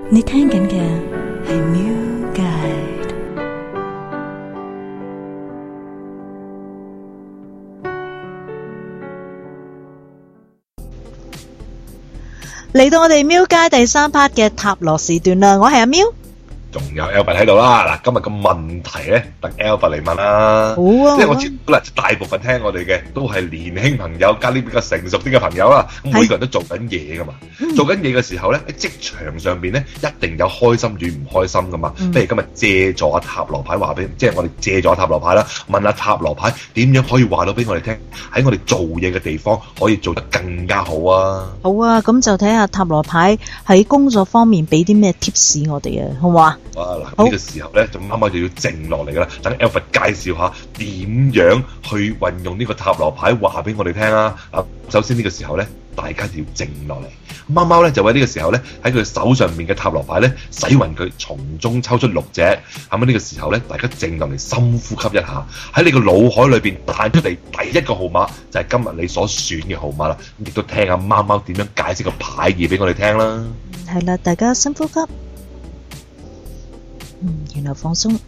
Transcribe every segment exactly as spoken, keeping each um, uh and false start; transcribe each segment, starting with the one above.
你聽緊嘅係 Miu Guide。嚟到我哋 Miu Guide第三 part 嘅塔羅時段啦，我係阿 Miu。 仲有 Albert 喺度啦，嗱，今日個問題咧，等 Albert 嚟問啦。 好啊， 即係我知嗱，大部分聽我哋嘅都係年輕朋友加啲比較成熟啲嘅朋友啦。咁每個人都做緊嘢噶嘛，嗯、做緊嘢嘅時候咧，喺職場上邊咧，一定有開心與唔開心噶嘛。不、嗯、如今日借助阿塔羅牌話俾，即係我哋借助阿塔羅牌啦，問下塔羅牌點樣可以話到俾我哋聽，喺我哋做嘢嘅地方可以做得更加好啊。 好啊，咁就睇下塔羅牌喺工作方面俾啲咩 tips 我哋啊，好唔好啊？ 哇！嗱，呢個時候咧，就啱啱就要靜落嚟噶啦，等 Albert 介紹下點樣去運用呢個塔羅牌話俾我哋聽啊！啊，首先呢個時候咧，大家就要靜落嚟。貓貓咧就喺呢個時候咧，喺佢手上面嘅塔羅牌咧，洗勻佢，從中抽出六隻。咁呢個時候咧，大家靜落嚟，深呼吸一下，喺你個腦海裏邊彈出嚟第一個號碼，就係今日你所選嘅號碼啦。咁亦都聽下貓貓點樣解釋個牌義俾我哋聽啦。 係啦，大家深呼吸。嗯，然後放鬆。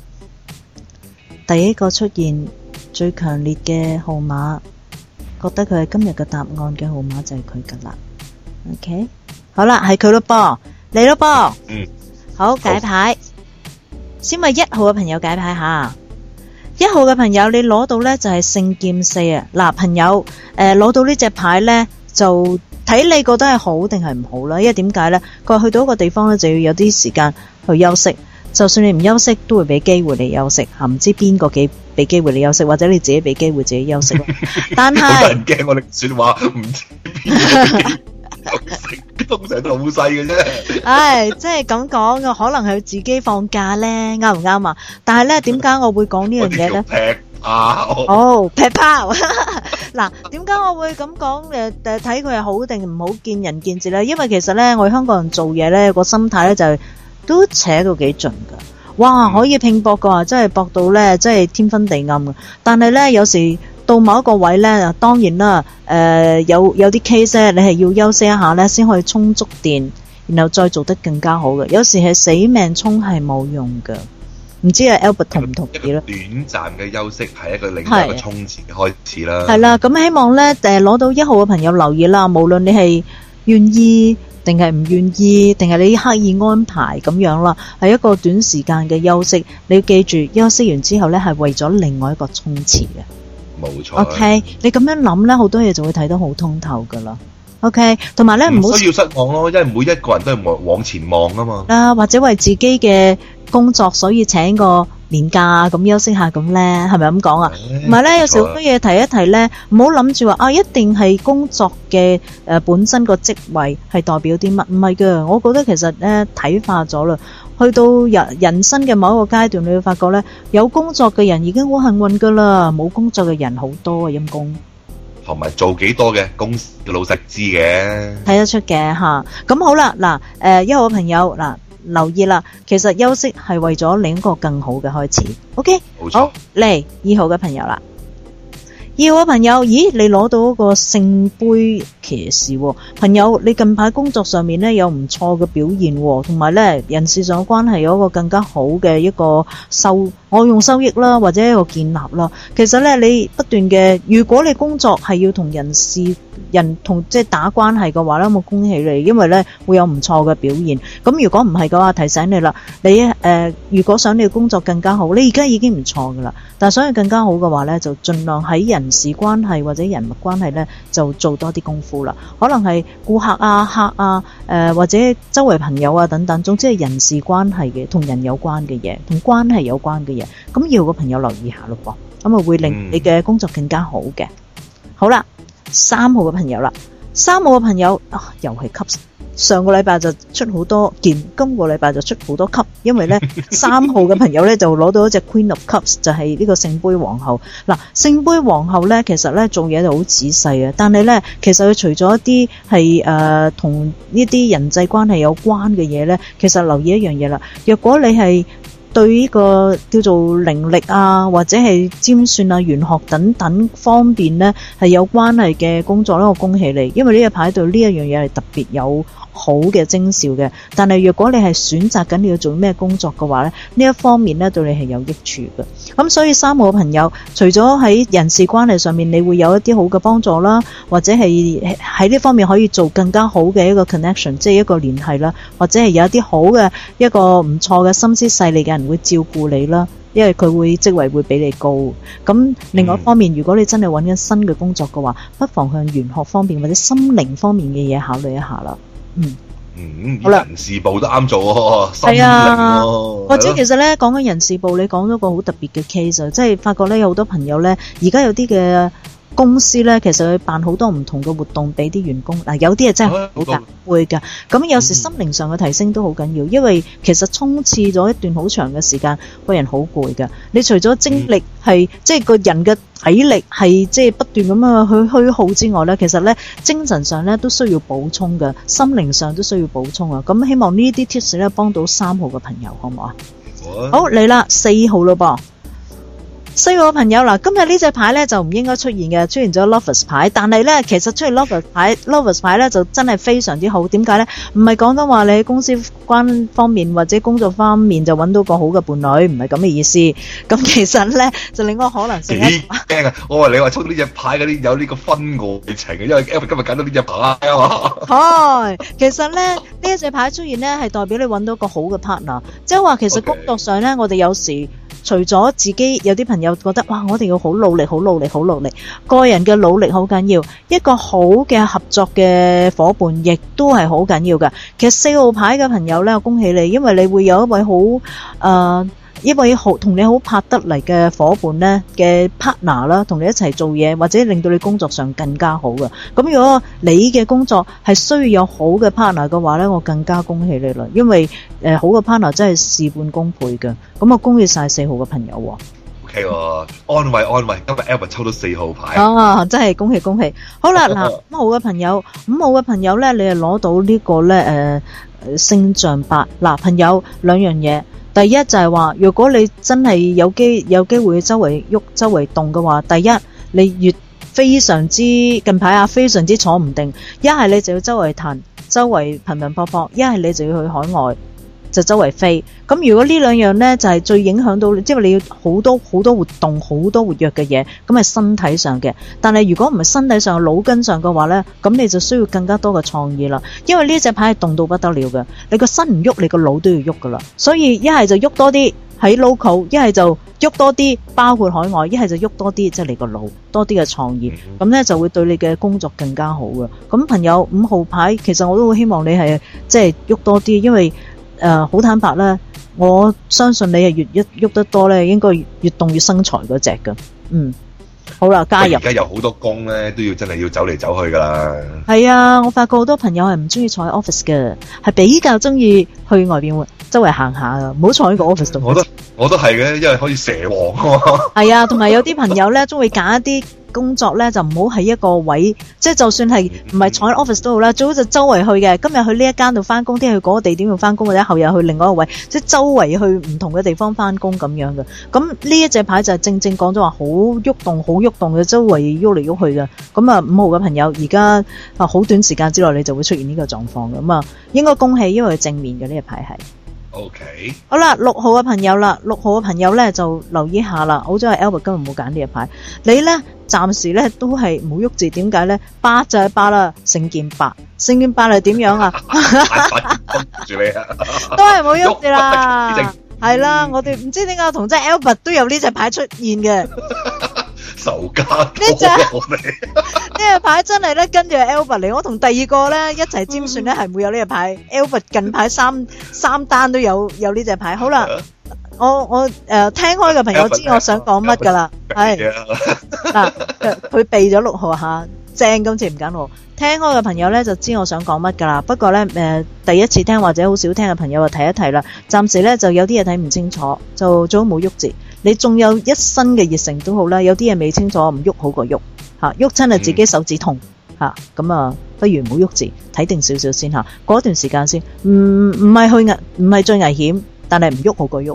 第一個出現最強烈嘅號碼，覺得佢係今日嘅答案嘅號碼就係佢噶啦。OK， 好啦，係佢咯噃，嚟咯噃。嗯，好，解牌。先為一號嘅朋友解牌下。一號嘅朋友，你攞到呢就係聖劍四啊。嗱，朋友，誒，攞到呢隻牌呢，就睇你覺得係好定係唔好啦。因為點解呢？佢話去到一個地方呢，就要有啲時間去休息。就算你唔休息，都會俾機會你休息。吓，唔知邊個幾俾機會你休息，或者你自己俾機會自己休息。但係好多人驚我哋說話，唔知邊個通常都好細嘅啫。 唉，即係咁講嘅，可能係自己放假咧，啱唔啱啊？但係咧，點解我會講呢樣嘢咧？ 劈炮哦，劈炮。嗱，點解我會咁講？誒誒，睇佢係好定唔好，見仁見智咧。因為其實咧，我哋香港人做嘢咧，個心態咧就係都扯到幾盡噶。哇，可以拼搏嘅話，真係搏到咧，真係天昏地暗嘅。但係咧，有時到某一個位咧，當然啦，誒、呃，有有啲 case 咧，你係要休息一下咧，先可以充足電，然後再做得更加好嘅。有時係死命衝係冇用嘅。唔知阿 Albert 同唔同意咧？ 短暫嘅休息係一個另一個衝刺嘅開始啦。 係啦，咁希望咧，誒，攞到一號嘅朋友留意啦。無論你係願意定係唔願意，定係你刻意安排咁樣啦，係一個短時間嘅休息。你要記住，休息完之後咧，係為咗另外一個衝刺嘅。 冇錯。 OK， 你咁樣諗咧，好多嘢就會睇得好通透噶啦。OK， 同埋咧唔好需要失望咯，因為每一個人都係往往前望啊嘛。 啊，或者為自己嘅工作，所以請個年假咁休息下咁咧，係咪咁講啊？唔係咧，有時好多嘢提一提咧，唔好諗住話啊，一定係工作嘅誒、呃、本身個職位係代表啲乜？唔係噶，我覺得其實咧睇化咗啦。去到人人生嘅某一個階段，你會發覺咧，有工作嘅人已經好幸運噶啦，冇工作嘅人好多啊，陰公。 同埋做幾多嘅公司嘅老細知嘅， 睇得出嘅吓。咁好啦，嗱，誒，一號朋友嗱，留意啦，其實休息係為咗另一個更好嘅開始。OK， 冇錯。 好，嚟二號嘅朋友啦。二號嘅朋友，咦，你攞到個聖杯騎士喎，朋友，你近排工作上面咧有唔錯嘅表現喎，同埋咧人事上嘅關係有一個更加好嘅一個收，我用收益啦，或者一個建立啦。其實咧，你不斷嘅，如果你工作係要同人事人同即係打關係嘅話咧，我恭喜你，因為咧會有唔錯嘅表現。咁如果唔係嘅話，提醒你啦，你誒、呃，如果想你嘅工作更加好，你而家已經唔錯噶啦，但係想要更加好嘅話咧，就盡量喺人事關係或者人物關係咧，就做多啲功夫啦。可能係顧客啊、客啊、誒、呃、或者周圍朋友啊等等，總之係人事關係嘅，同人有關嘅嘢，同關係有關嘅嘢。咁要個朋友留意下咯噃，咁啊會令你嘅工作更加好嘅。好啦。三號嘅朋友啦，三號嘅朋友啊，又係級。上個禮拜就出好多件，今個禮拜就出好多級，因為咧三號嘅朋友咧就攞到一隻 Queen of Cups， 就係呢個聖杯皇后。嗱，聖杯皇后咧其實咧做嘢就好仔細啊，但係咧其實佢除咗一啲係誒同呢啲人際關係有關嘅嘢咧，其實留意一樣嘢啦，若果你係對呢個叫做靈力啊，或者係占算啊、玄學等等方面呢係有關係嘅工作咧，我恭喜你，因為呢隻牌對呢一樣嘢係特別有好嘅徵兆嘅。但係若果你係選擇緊你要做咩工作嘅話咧，呢一方面咧對你係有益處嘅。咁所以三號嘅朋友，除咗喺人事關係上面你會有一啲好嘅幫助啦，或者係喺呢方面可以做更加好嘅一個 connection， 即係一個聯繫啦，或者係有一啲好嘅一個唔錯嘅心思細膩嘅人會照顧你啦，因為佢會職位會比你高。咁另外一方面，如果你真係揾緊新嘅工作嘅話，不妨向玄學方面或者心靈方面嘅嘢考慮一下啦。嗯。 嗯， 好啦， 人事部都啱做喎，心靈係啊， 喎， 或者其實咧講緊人事部，你講咗個好特別嘅 case 啊，即係發覺咧有好多朋友咧，而家有啲嘅公司咧，其實佢辦好多唔同嘅活動俾啲員工，嗱有啲係真係好㗎，會㗎。咁有時心靈上嘅提升都好緊要，因為其實衝刺咗一段好長嘅時間，個人好攰㗎。你除咗精力係即係個人嘅體力係即係不斷咁樣去虛耗之外咧，其實咧精神上咧都需要補充嘅，心靈上都需要補充啊。咁希望呢啲 tips 咧幫到三號嘅朋友，好唔好啊？好嚟啦，四號咯噃。四號嘅朋友嗱，今日呢隻牌咧就唔應該出現嘅，出現咗 Lovers 牌，但係咧其實出現 Lovers 牌 Lovers 牌咧就真係非常之好。點解咧？唔係講緊話你喺公司關方面或者工作方面就揾到個好嘅伴侶，唔係咁嘅意思。咁其實咧就另外可能性幾驚啊！我話你話出呢隻牌嗰啲有呢個婚外情嘅，因為 Albert 今日揀到呢隻牌啊嘛。 係，其實咧呢一隻牌出現咧係代表你揾到個好嘅 partner，即係話其實工作上咧我哋有時。除咗自己有啲朋友覺得哇，我哋要好努力、好努力、好努力，個人嘅努力好緊要，一個好嘅合作嘅夥伴亦都係好緊要㗎。其實四號牌嘅朋友呢，我恭喜你，因為你會有一位好誒、呃、一位好同你好拍得嚟嘅夥伴呢嘅 partner 啦，同你一齊做嘢，或者令到你工作上更加好嘅。咁如果你嘅工作係需要有好嘅 partner 嘅話呢，我更加恭喜你啦，因為誒、呃、好嘅 partner 真係事半功倍嘅。咁我恭喜晒四號嘅朋友喎。O K 喎，安慰安慰，今日 Albert 抽到四號牌。 啊，真係恭喜恭喜！好啦，嗱，五號嘅朋友，五號嘅朋友咧，你係攞到呢個咧誒星象八。嗱，朋友兩樣嘢，第一就係話，如果你真係有機有機會周圍喐、周圍動嘅話，第一你越非常之近排啊，非常之坐唔定，一係你就要周圍騰、周圍頻頻撲撲，一係你就要去海外。就周圍飛，咁如果呢兩樣呢，就係、是、最影響到，即係你要好多好多活動、好多活躍嘅嘢，咁係身體上嘅。但係如果唔係身體上、腦筋上嘅話呢，咁你就需要更加多嘅創意啦。因為呢隻牌係動到不得了嘅，你個身唔喐，你個腦都要喐噶啦。所以一係就喐多啲喺 local， 一係就喐多啲包括海外，一係就喐多啲即係你個腦多啲嘅創意，咁呢就會對你嘅工作更加好嘅。咁朋友五號牌，其實我都好希望你係即係喐多啲，因為誒、呃，好坦白啦，我相信你係越一喐得多咧，應該越越動越生財嗰隻噶。嗯，好啦，加入。 而家有好多工咧，都要真係要走嚟走去噶啦。係啊，我發覺好多朋友係唔中意坐喺 office 嘅，係比較中意去外邊周圍行下噶，唔好坐喺個 office 度。 我都我都係嘅，因為可以蛇王啊嘛。係啊，同埋有啲朋友咧，中意揀一啲工作咧，就唔好喺一個位，即係就算係唔係坐喺 office 都好啦，最好就周圍去嘅。今日去呢一間度翻工，聽日去嗰個地點度翻工，或者後日去另外一個位，即係周圍去唔同嘅地方翻工咁樣嘅。咁呢一隻牌就係正正講咗話好喐動、好喐動嘅，周圍喐嚟喐去嘅。咁啊，五號嘅朋友而家啊好短時間之內你就會出現呢個狀況嘅。咁啊，應該恭喜，因為佢正面嘅呢隻牌係。 O K， 好啦，六號嘅朋友啦，六號嘅朋友咧就留意下啦。好彩係 Albert 今日冇揀呢隻牌，你咧暫時咧都係唔好喐字。點解咧？八就係八啦，聖劍八，聖劍八係點樣啊？ 住你啊！ 都係唔好喐字啦。係啦，我哋唔知點解同即係 Albert 都有呢隻牌出現嘅。 仇家呢隻呢隻牌真係咧跟住 Albert 嚟，我同第二個咧一齊尖算咧係唔會有呢隻牌。Albert 近排三三單都有有呢隻牌。好啦，我我誒、呃、聽開嘅朋友知我想講乜噶啦，係嗱佢避咗六號吓，正今次唔揀我。聽開嘅朋友咧就知我想講乜噶啦。不過咧誒、呃、第一次聽或者好少聽嘅朋友就提一提啦。暫時咧就有啲嘢睇唔清楚，就最好冇喐字。你仲有一身嘅熱誠都好啦，有啲嘢未清楚唔喐好過喐吓，喐親啊自己手指痛吓，咁啊不如唔好喐字，睇定少少先吓，過一段時間先，唔唔係去危唔係最危險，但係唔喐好過喐。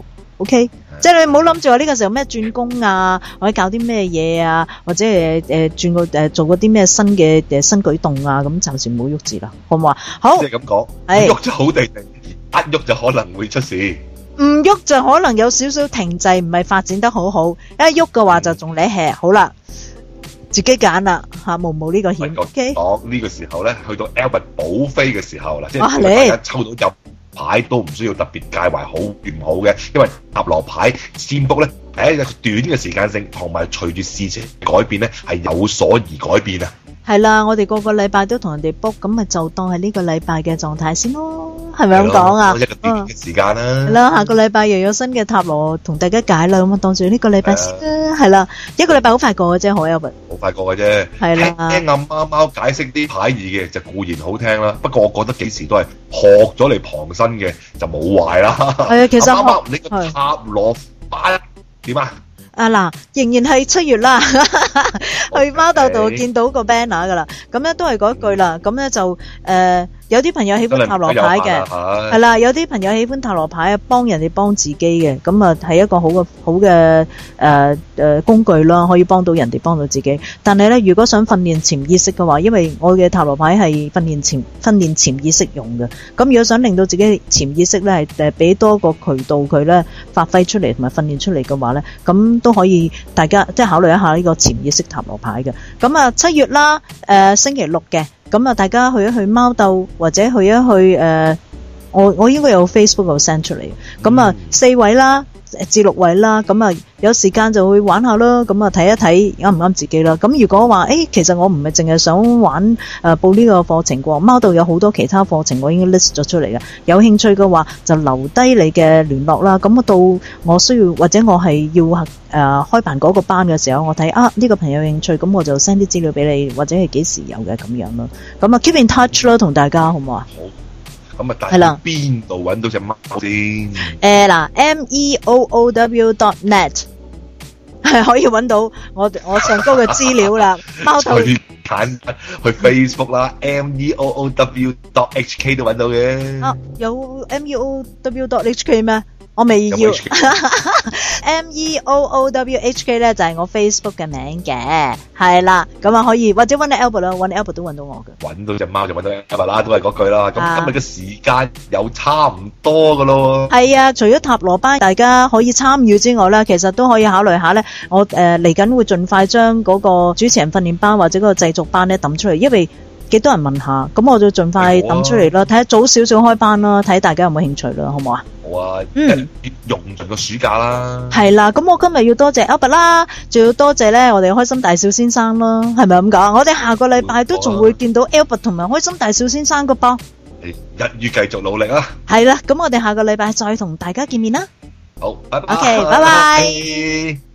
OK，即係你唔好諗住話呢個時候咩轉工啊，或者搞啲咩嘢啊，或者誒誒轉個誒做嗰啲咩新嘅誒新舉動啊，咁暫時唔好喐字啦，好唔好啊？好， 即係咁講， 係喐就好地地，一喐就可能會出事。 唔喐就可能有少少停滯，唔係發展得好好。一喐嘅話就仲你吃。好啦，自己揀啦嚇，冇冇呢個險。OK， 講呢個時候咧，去到 Albert 補飛嘅時候啦，即係哇大家抽到入牌都唔需要特別介懷好與唔好嘅，因為塔羅牌占卜咧係一個短嘅時間性，同埋隨住事情改變咧係有所而改變啊。 係啦，我哋個個禮拜都同人哋 book，咁咪就當係呢個禮拜嘅狀態先咯，係咪咁講啊？ 一個短嘅時間啦。 係啦，下個禮拜又有新嘅塔羅同大家解啦，咁啊當住呢個禮拜先啦，係啦，一個禮拜好快過嘅啫，好 Albert。 好快過嘅啫。 係啦。 聽阿貓貓解釋啲牌意嘅就固然好聽啦，不過我覺得幾時都係學咗嚟旁身嘅就冇壞啦。 係啊，其實貓貓你個塔羅牌點啊？ 啊嗱，仍然係七月啦，去貓豆度見到個 banner 噶啦，咁咧都係嗰句啦，咁咧就誒有啲朋友喜歡塔羅牌嘅，係啦，有啲朋友喜歡塔羅牌啊，幫人哋幫自己嘅，咁啊係一個好嘅好嘅誒誒工具啦，可以幫到人哋幫到自己。但係咧，如果想訓練潛意識嘅話，因為我嘅塔羅牌係訓練潛訓練潛意識用嘅，咁如果想令到自己潛意識咧係誒俾多個渠道佢咧發揮出嚟同埋訓練出嚟嘅話咧，咁都可以大家即係考慮一下呢個潛意識塔羅牌嘅。咁啊七月啦，誒、呃、星期六嘅，咁啊大家去一去貓竇或者去一去誒、呃，我我應該有 Facebook 度 send 出嚟，咁啊、嗯、四位啦至六位啦，咁啊有時間就會玩下咯，咁啊睇一睇啱唔啱自己啦。咁如果話誒、欸、其實我唔係淨係想玩誒、呃、報呢個課程喎，貓竇有好多其他課程我已經 list 咗出嚟嘅，有興趣嘅話就留低你嘅聯絡啦。咁啊到我需要或者我係要誒、呃、開辦嗰個班嘅時候，我睇啊呢、這個朋友有興趣，咁我就 send 啲資料俾你，或者係幾時有嘅咁樣咯。咁啊 keep in touch 啦，同大家好唔好啊？ 好。咁啊，但係邊度揾到隻貓先？誒嗱，M E O O W dot net 係可以揾到我我上高嘅資料啦。貓竇最簡單去 Facebook 啦，M E O O W dot H K 都揾到嘅。 啊，有 M E O O W dot H K 咩？我未要。M E O O W H K 咧就係我 Facebook 嘅名嘅，係啦，咁啊可以或者揾你 Albert 啦，揾你 Albert 都揾到我嘅。 揾到隻貓就揾到 Albert 啦，都係嗰句啦。咁、啊、今日嘅時間又差唔多噶咯。係啊，除咗塔羅班大家可以參與之外咧，其實都可以考慮下咧，我誒嚟緊會盡快將嗰個主持人訓練班或者嗰個製作班咧抌出嚟，因為幾多人問下，咁我就盡快抌出嚟啦，睇下早少少開班啦，睇大家有冇興趣啦，好唔好啊？ 好啊，嗯，用盡個暑假啦。 係啦，咁我今日要多謝 Albert 啦，仲要多謝咧我哋開心大小先生啦，係咪咁講？我哋下個禮拜都仲會見到 Albert 同埋開心大小先生噶噃。 一於繼續努力啦。 係啦，咁我哋下個禮拜再同大家見面啦。 好，拜拜。 OK，拜拜。